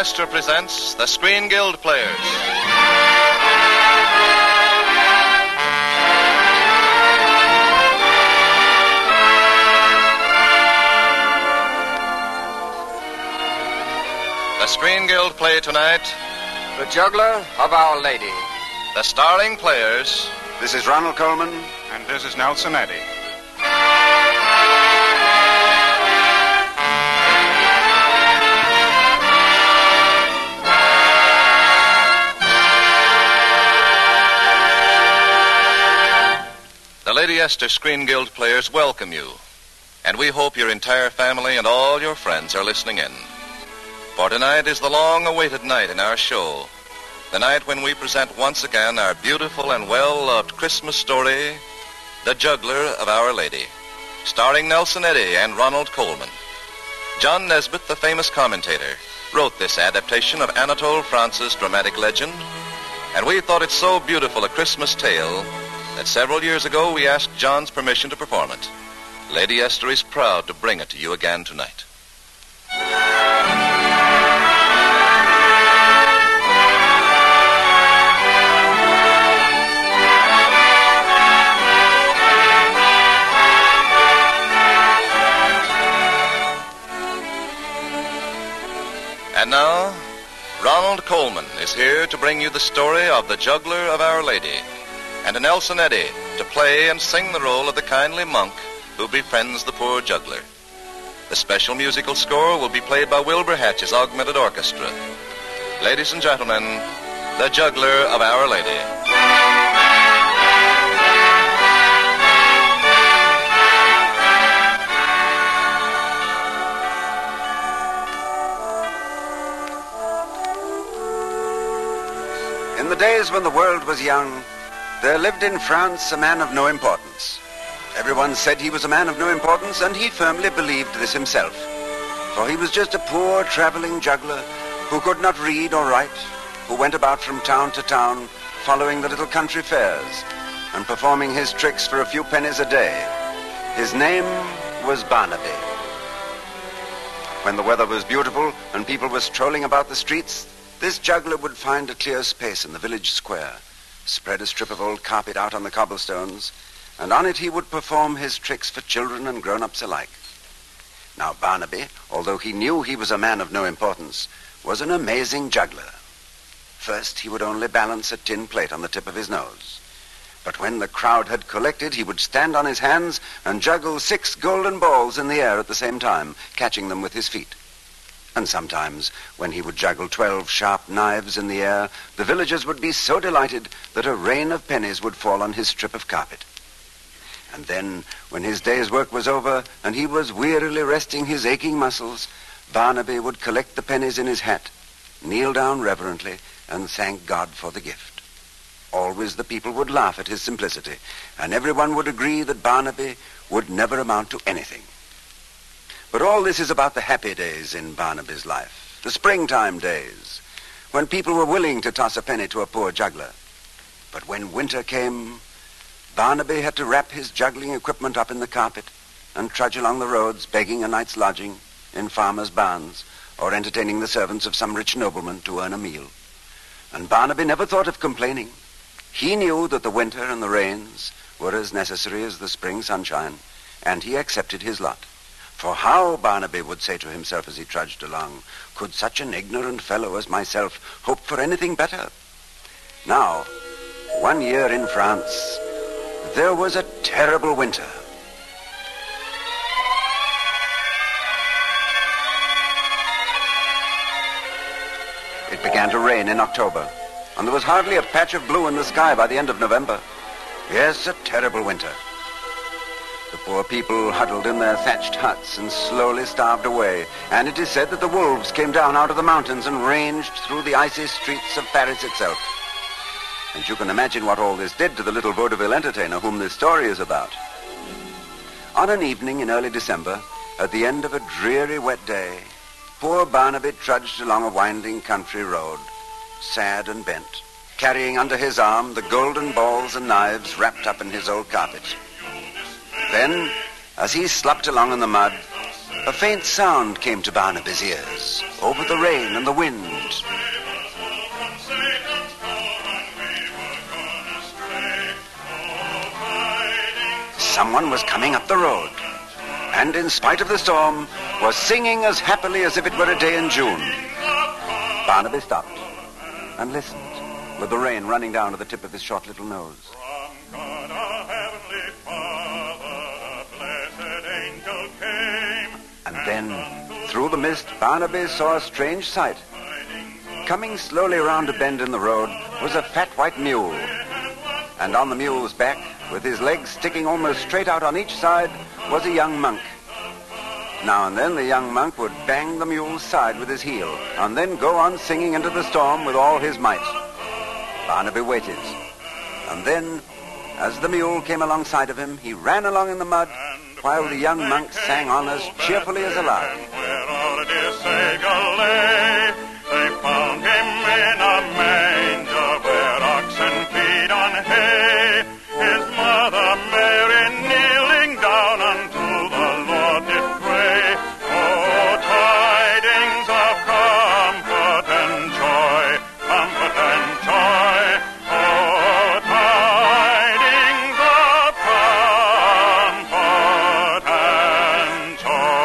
Astor presents the Screen Guild Players. The Screen Guild play tonight, The Juggler of Our Lady. the starring players, This is Ronald Coleman. And this is Nelson Eddy. the Lady Esther Screen Guild players welcome you, and we hope your entire family and all your friends are listening in. For tonight is the long-awaited night in our show, the night when we present once again our beautiful and well-loved Christmas story, The Juggler of Our Lady, starring Nelson Eddy and Ronald Coleman. John Nesbitt, the famous commentator, wrote this adaptation of Anatole France's dramatic legend, and we thought it so beautiful a Christmas tale that several years ago we asked John's permission to perform it. Lady Esther is proud to bring it to you again tonight. And now, Ronald Coleman is here to bring you the story of the Juggler of Our Lady, and Nelson Eddy to play and sing the role of the kindly monk who befriends the poor juggler. The special musical score will be played by Wilbur Hatch's Augmented Orchestra. Ladies and gentlemen, the Juggler of Our Lady. In the days when the world was young, there lived in France a man of no importance. Everyone said he was a man of no importance, and he firmly believed this himself. For he was just a poor traveling juggler who could not read or write, who went about from town to town following the little country fairs and performing his tricks for a few pennies a day. His name was Barnaby. When the weather was beautiful and people were strolling about the streets, this juggler would find a clear space in the village square, spread a strip of old carpet out on the cobblestones, and on it he would perform his tricks for children and grown-ups alike. Now Barnaby, although he knew he was a man of no importance, was an amazing juggler. First, he would only balance a tin plate on the tip of his nose. But when the crowd had collected, he would stand on his hands and juggle 6 golden balls in the air at the same time, catching them with his feet. And sometimes, when he would juggle 12 sharp knives in the air, the villagers would be so delighted that a rain of pennies would fall on his strip of carpet. And then, when his day's work was over and he was wearily resting his aching muscles, Barnaby would collect the pennies in his hat, kneel down reverently, and thank God for the gift. Always the people would laugh at his simplicity, and everyone would agree that Barnaby would never amount to anything. But all this is about the happy days in Barnaby's life, the springtime days, when people were willing to toss a penny to a poor juggler. But when winter came, Barnaby had to wrap his juggling equipment up in the carpet and trudge along the roads begging a night's lodging in farmers' barns or entertaining the servants of some rich nobleman to earn a meal. And Barnaby never thought of complaining. He knew that the winter and the rains were as necessary as the spring sunshine, and he accepted his lot. For how, Barnaby would say to himself as he trudged along, could such an ignorant fellow as myself hope for anything better? Now, one year in France, there was a terrible winter. It began to rain in October, and there was hardly a patch of blue in the sky by the end of November. Yes, a terrible winter. The poor people huddled in their thatched huts and slowly starved away, and it is said that the wolves came down out of the mountains and ranged through the icy streets of Paris itself. And you can imagine what all this did to the little vaudeville entertainer whom this story is about. On an evening in early December, at the end of a dreary wet day, poor Barnaby trudged along a winding country road, sad and bent, carrying under his arm the golden balls and knives wrapped up in his old carpet. Then, as he slopped along in the mud, a faint sound came to Barnaby's ears, over the rain and the wind. Someone was coming up the road, and in spite of the storm, was singing as happily as if it were a day in June. Barnaby stopped and listened, with the rain running down to the tip of his short little nose. From God our heavenly Father, a blessed angel came. And then, through the mist, Barnaby saw a strange sight. Coming slowly round a bend in the road was a fat white mule. And on the mule's back, with his legs sticking almost straight out on each side, was a young monk. Now and then the young monk would bang the mule's side with his heel, and then go on singing into the storm with all his might. Barnaby waited, and then, as the mule came alongside of him, he ran along in the mud, while the young monk sang on as cheerfully as a lark. Where our dear Savior lay, they found him in a manger where oxen feed on hay. His mother Mary kneeling down unto the Lord did pray. Oh, tidings of comfort and joy, comfort and joy. Oh, tidings of comfort and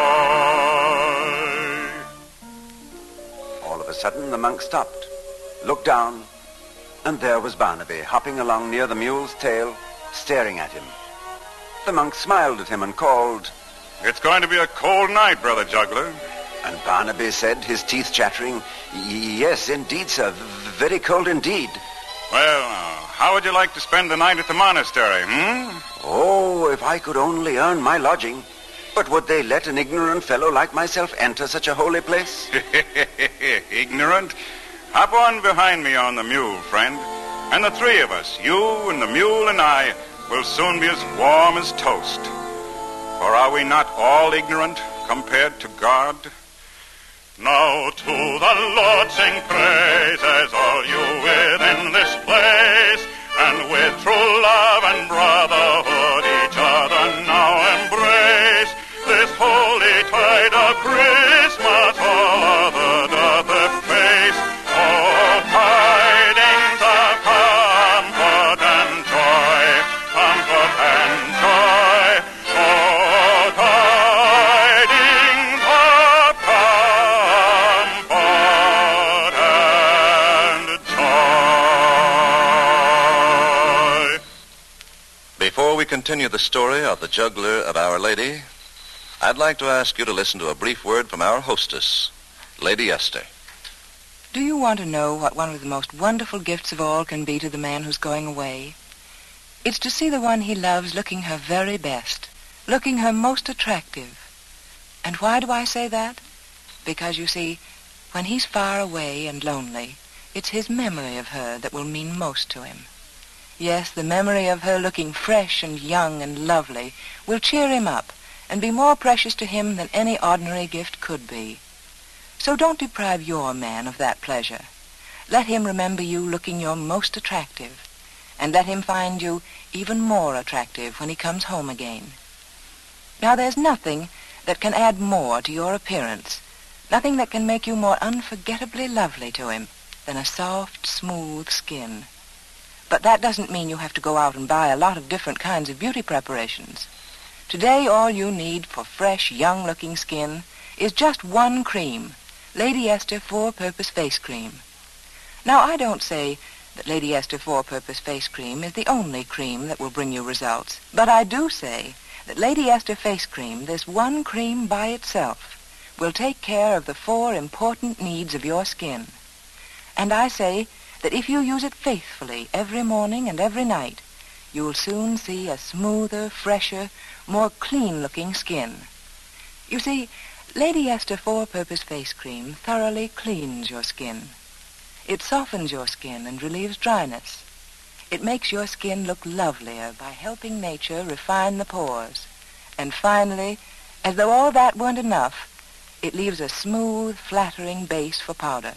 joy. All of a sudden, the monk stopped, looked down, and there was Barnaby, hopping along near the mule's tail, staring at him. The monk smiled at him and called, It's going to be a cold night, Brother Juggler. and Barnaby said, his teeth chattering, Yes, indeed, sir, very cold indeed. Well, how would you like to spend the night at the monastery, Oh, if I could only earn my lodging. But would they let an ignorant fellow like myself enter such a holy place? Ignorant? Hop on behind me on the mule, friend. And the three of us, you and the mule and I, will soon be as warm as toast. For are we not all ignorant compared to God? Now to the Lord sing praises, all you within this place, and with true love and brotherhood each other now embrace. This holy tide of Christmas all other doth efface. Oh, tidings of comfort and joy, comfort and joy. Oh, tidings of comfort and joy. Before we continue the story of the juggler of Our Lady, I'd like to ask you to listen to a brief word from our hostess, Lady Esther. Do you want to know what one of the most wonderful gifts of all can be to the man who's going away? It's to see the one he loves looking her very best, looking her most attractive. And why do I say that? Because, you see, when he's far away and lonely, it's his memory of her that will mean most to him. Yes, the memory of her looking fresh and young and lovely will cheer him up and be more precious to him than any ordinary gift could be. So don't deprive your man of that pleasure. Let him remember you looking your most attractive, and let him find you even more attractive when he comes home again. Now, there's nothing that can add more to your appearance, nothing that can make you more unforgettably lovely to him than a soft, smooth skin. But that doesn't mean you have to go out and buy a lot of different kinds of beauty preparations. Today, all you need for fresh, young-looking skin is just one cream, Lady Esther Four-Purpose Face Cream. Now, I don't say that Lady Esther Four-Purpose Face Cream is the only cream that will bring you results, but I do say that Lady Esther Face Cream, this one cream by itself, will take care of the 4 important needs of your skin. And I say that if you use it faithfully every morning and every night, you'll soon see a smoother, fresher, more clean-looking skin. You see, Lady Esther Four-Purpose Face Cream thoroughly cleans your skin. It softens your skin and relieves dryness. It makes your skin look lovelier by helping nature refine the pores. And finally, as though all that weren't enough, it leaves a smooth, flattering base for powder.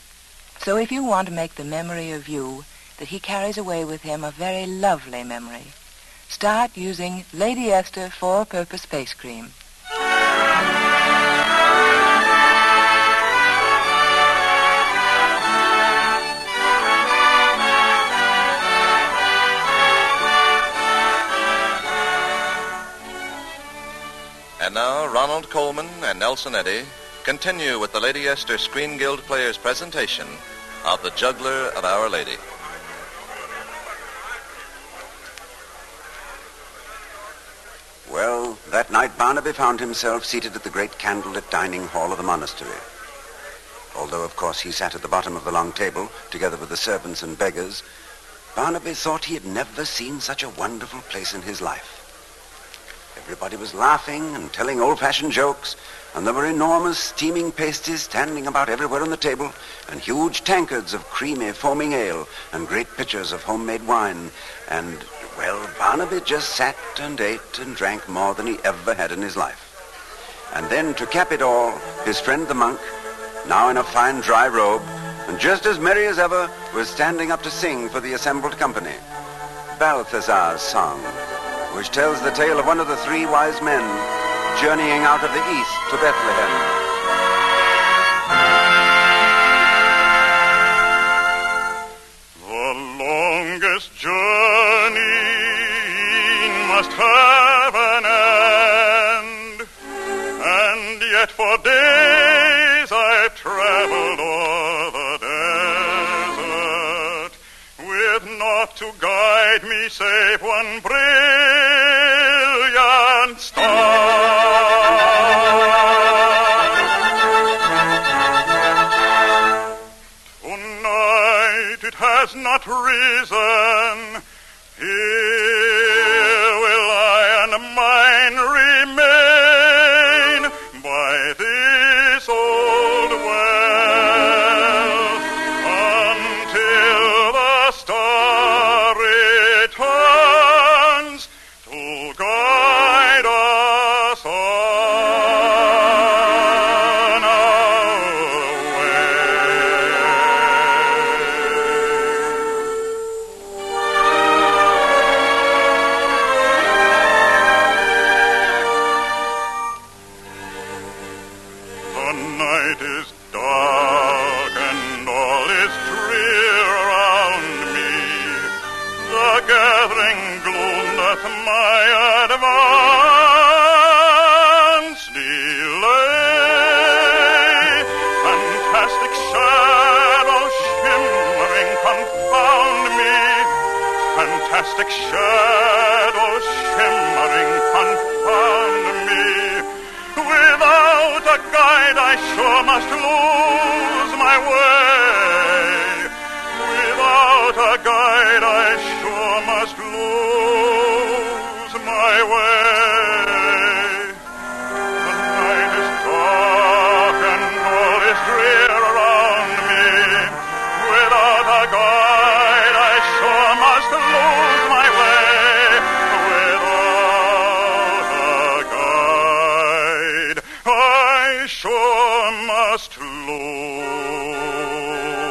So if you want to make the memory of you that he carries away with him a very lovely memory, start using Lady Esther Four-Purpose Face Cream. Ronald Coleman and Nelson Eddy continue with the Lady Esther Screen Guild Players' presentation of The Juggler of Our Lady. Well, that night Barnaby found himself seated at the great candlelit dining hall of the monastery. Although, of course, he sat at the bottom of the long table, together with the servants and beggars, Barnaby thought he had never seen such a wonderful place in his life. Everybody was laughing and telling old-fashioned jokes, and there were enormous steaming pasties standing about everywhere on the table, and huge tankards of creamy, foaming ale, and great pitchers of homemade wine, and, well, Barnaby just sat and ate and drank more than he ever had in his life. And then, to cap it all, his friend the monk, now in a fine dry robe, and just as merry as ever, was standing up to sing for the assembled company Balthazar's song, which tells the tale of one of the three wise men journeying out of the east to Bethlehem. The longest journey must have an end, and yet for days I've traveled o'er the desert, with naught to guide me save one brilliant star. Tonight it has not risen. Here will I and mine remain by this old well until the star returns to guide us on our way. The night is dark and all is drear around me. The gathering gloom doth my advance delay. Fantastic shadows shimmering confound me. Fantastic shadows shimmering confound me. Without a guide I sure must lose my way. Without a guide I sure must lose my way. The night is dark and all is drear around me. Without a guide I sure must lose my way. Without a guide I sure must lose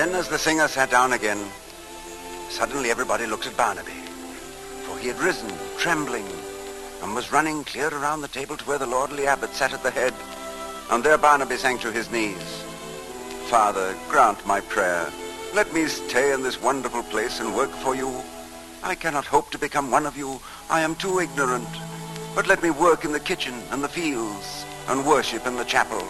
Then as the singer sat down again, suddenly everybody looked at Barnaby, for he had risen, trembling, and was running clear around the table to where the lordly abbot sat at the head, and there Barnaby sank to his knees. Father, grant my prayer. Let me stay in this wonderful place and work for you. I cannot hope to become one of you. I am too ignorant. But let me work in the kitchen and the fields and worship in the chapel.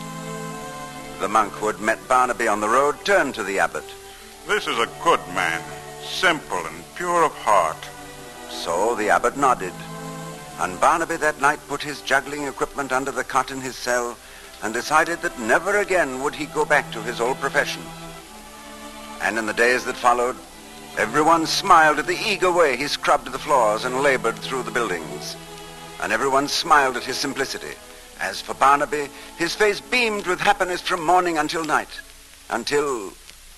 The monk who had met Barnaby on the road turned to the abbot. This is a good man, simple and pure of heart. So the abbot nodded, and Barnaby that night put his juggling equipment under the cot in his cell and decided that never again would he go back to his old profession. And in the days that followed, everyone smiled at the eager way he scrubbed the floors and labored through the buildings. And everyone smiled at his simplicity. As for Barnaby, his face beamed with happiness from morning until night, until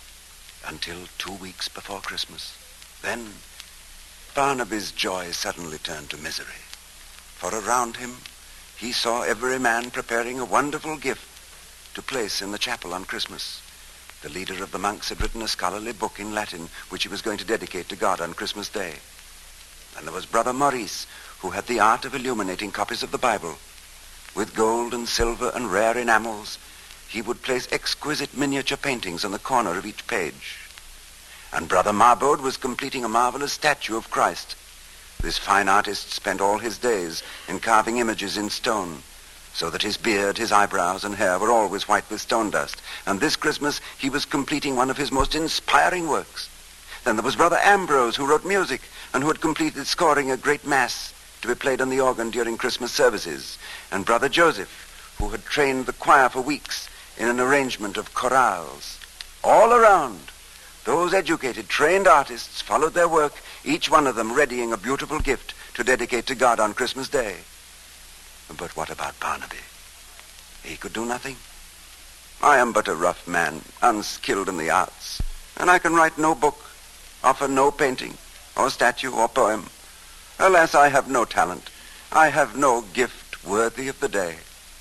2 weeks before Christmas. Then Barnaby's joy suddenly turned to misery, for around him he saw every man preparing a wonderful gift to place in the chapel on Christmas. The leader of the monks had written a scholarly book in Latin, which he was going to dedicate to God on Christmas Day. And there was Brother Maurice, who had the art of illuminating copies of the Bible. With gold and silver and rare enamels, he would place exquisite miniature paintings on the corner of each page. And Brother Marbode was completing a marvelous statue of Christ. This fine artist spent all his days in carving images in stone, so that his beard, his eyebrows, and hair were always white with stone dust. And this Christmas he was completing one of his most inspiring works. Then there was Brother Ambrose, who wrote music, and who had completed scoring a great mass to be played on the organ during Christmas services. And Brother Joseph, who had trained the choir for weeks in an arrangement of chorales. All around, those educated, trained artists followed their work, each one of them readying a beautiful gift to dedicate to God on Christmas Day. But what about Barnaby? He could do nothing. I am but a rough man, unskilled in the arts, and I can write no book, offer no painting, or statue, or poem. Alas, I have no talent. I have no gift worthy of the day.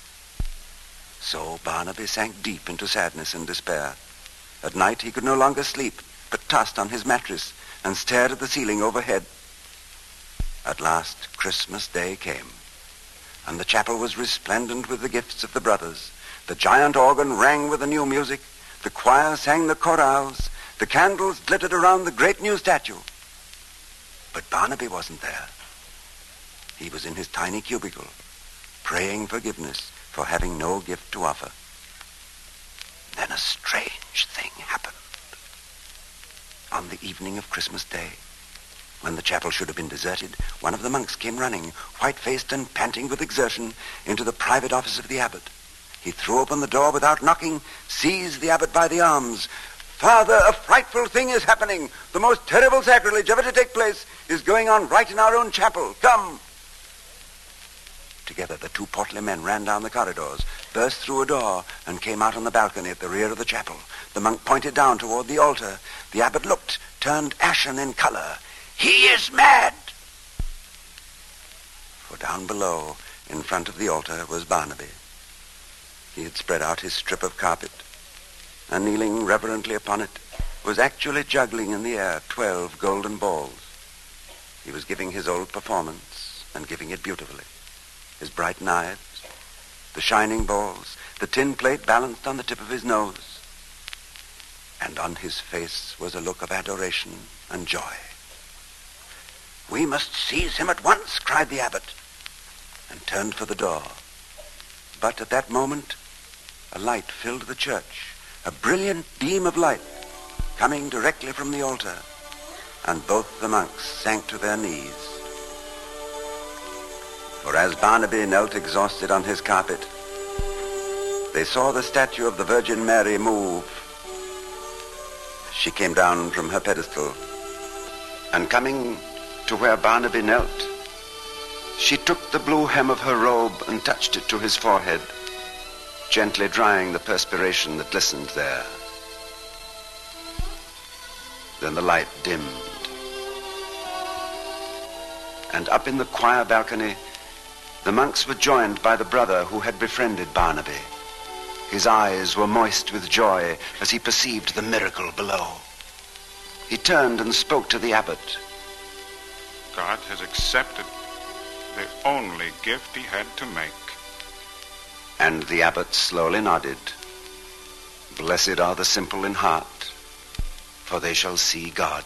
So Barnaby sank deep into sadness and despair. At night he could no longer sleep, but tossed on his mattress and stared at the ceiling overhead. At last Christmas Day came, and the chapel was resplendent with the gifts of the brothers. The giant organ rang with the new music, the choir sang the chorales, the candles glittered around the great new statue. But Barnaby wasn't there. He was in his tiny cubicle, praying forgiveness for having no gift to offer. Then a strange thing happened. On the evening of Christmas Day, when the chapel should have been deserted, one of the monks came running, white-faced and panting with exertion, into the private office of the abbot. He threw open the door without knocking, seized the abbot by the arms. "Father, a frightful thing is happening. The most terrible sacrilege ever to take place is going on right in our own chapel. Come!" Together the two portly men ran down the corridors, burst through a door, and came out on the balcony at the rear of the chapel. The monk pointed down toward the altar. The abbot looked, turned ashen in color. "He is mad!" For down below, in front of the altar, was Barnaby. He had spread out his strip of carpet, and kneeling reverently upon it, was actually juggling in the air 12 golden balls. He was giving his old performance, and giving it beautifully. His bright knives, the shining balls, the tin plate balanced on the tip of his nose. And on his face was a look of adoration and joy. "We must seize him at once," cried the abbot, and turned for the door. But at that moment, a light filled the church, a brilliant beam of light coming directly from the altar, and both the monks sank to their knees. For as Barnaby knelt exhausted on his carpet, they saw the statue of the Virgin Mary move. She came down from her pedestal, and coming to where Barnaby knelt, she took the blue hem of her robe and touched it to his forehead, gently drying the perspiration that glistened there. Then the light dimmed, and up in the choir balcony, the monks were joined by the brother who had befriended Barnaby. His eyes were moist with joy as he perceived the miracle below. He turned and spoke to the abbot. God has accepted the only gift he had to make. And the abbot slowly nodded. Blessed are the simple in heart, for they shall see God.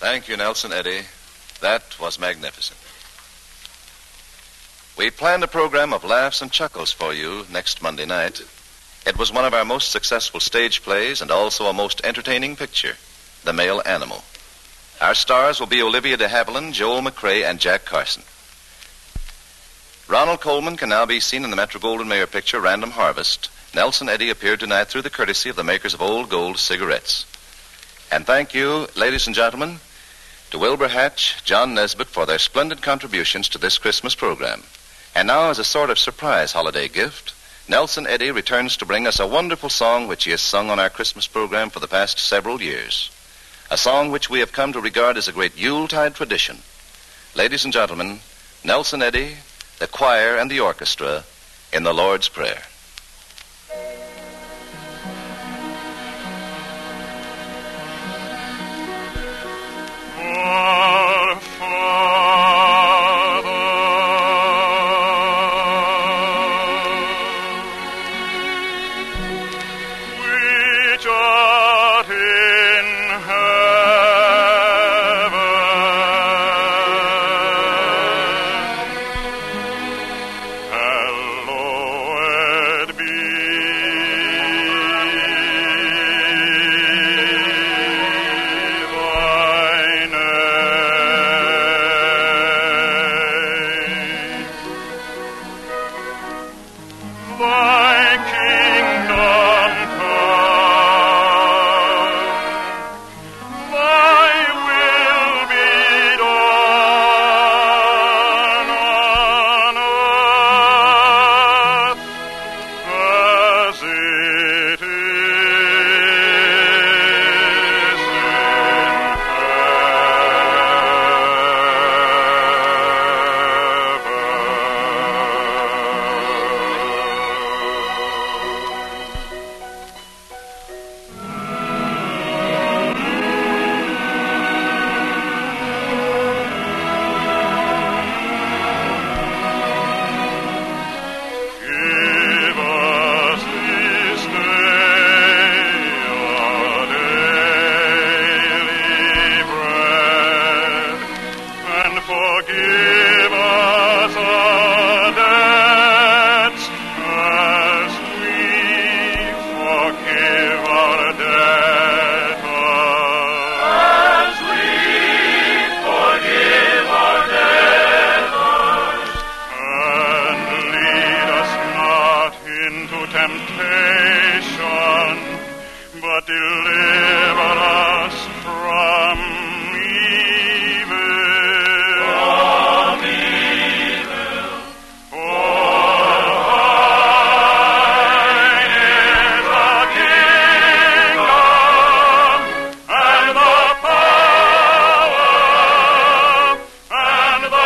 Thank you, Nelson Eddy. That was magnificent. We planned a program of laughs and chuckles for you next Monday night. It was one of our most successful stage plays and also a most entertaining picture, The Male Animal. Our stars will be Olivia de Havilland, Joel McCrae, and Jack Carson. Ronald Colman can now be seen in the Metro-Goldwyn-Mayer picture Random Harvest. Nelson Eddy appeared tonight through the courtesy of the makers of Old Gold cigarettes. And thank you, ladies and gentlemen, to Wilbur Hatch, John Nesbitt for their splendid contributions to this Christmas program. And now, as a sort of surprise holiday gift, Nelson Eddy returns to bring us a wonderful song which he has sung on our Christmas program for the past several years. A song which we have come to regard as a great Yuletide tradition. Ladies and gentlemen, Nelson Eddy, the choir, and the orchestra in the Lord's Prayer. Our Father, which art in heaven, hallowed be thy name. Thy kingdom come, thy will be done on earth as it is Give us this day our daily bread, and forgive us our debts as we forgive our debtors. As we forgive our debtors. And lead us not into temptation, but deliver us from evil. From evil. For thine is the kingdom, and the power, and the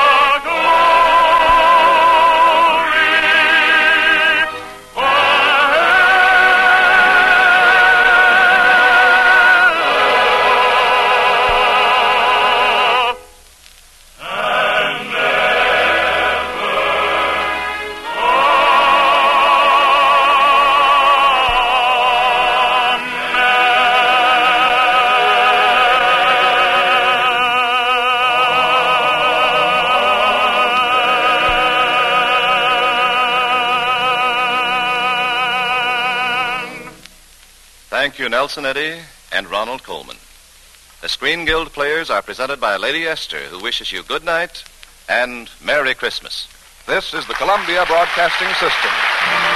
Thank you, Nelson Eddy and Ronald Colman. The Screen Guild players are presented by Lady Esther, who wishes you good night and Merry Christmas. This is the Columbia Broadcasting System.